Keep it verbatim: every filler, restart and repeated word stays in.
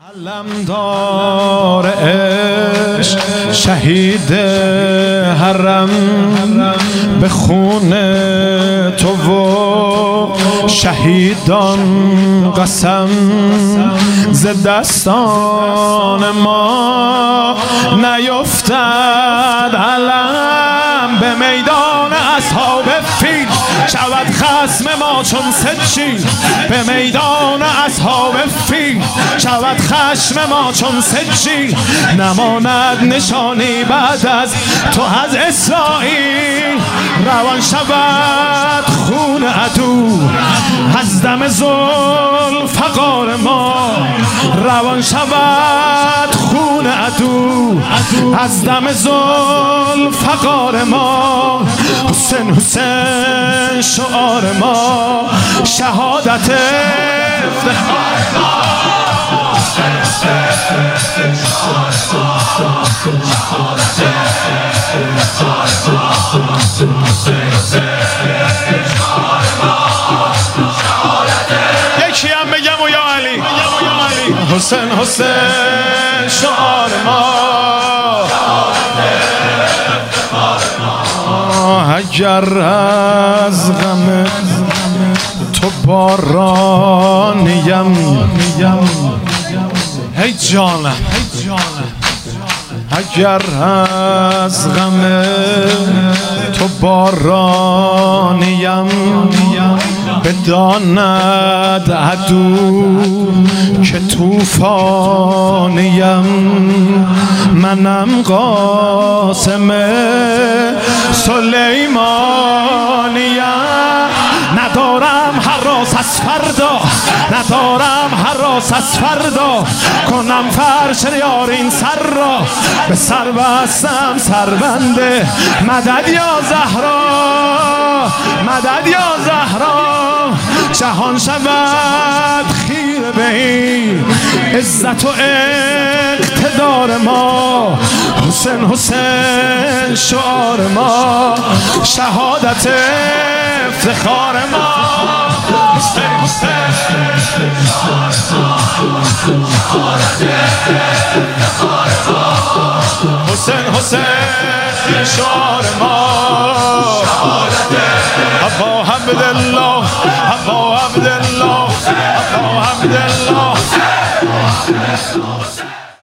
علمدار عشق شهید حرم به خون تو و شهیدان قسم ز دستان ما نیفتد علم به میدان اصحاب فیل شود خصم ما چون سجیل به میدان اصحاب فیل شود خشم ما چون سجیل نماند نشانی بعد از تو از اسرائیل روان شود خون عدو از دم ذوالفقار ما روان شود خون عدو از دم ذوالفقار ما حسین حسین شعار ما شهادت افتخار ما یکی هم بگم و یا علی حسین حسین شعار ما اگر از غم تو بارانیم ای جانم اگر از غم تو بارانیم بداند عدو که طوفانیم منم قاسم سلیمانیم ندارم حراس از فردا ندارم حراس از فردا کنم فرش ریار این سر را به سر بستم سربنده مدد یا زهرا مدد یا زهرا جهان شود خیره به این عزت و اقتدار ما حسین حسین شعار ما شهادت افتخار ما حسین حسین حسین حسین شعار ما ابا عبدالله ابا عبدالله ابا عبدالله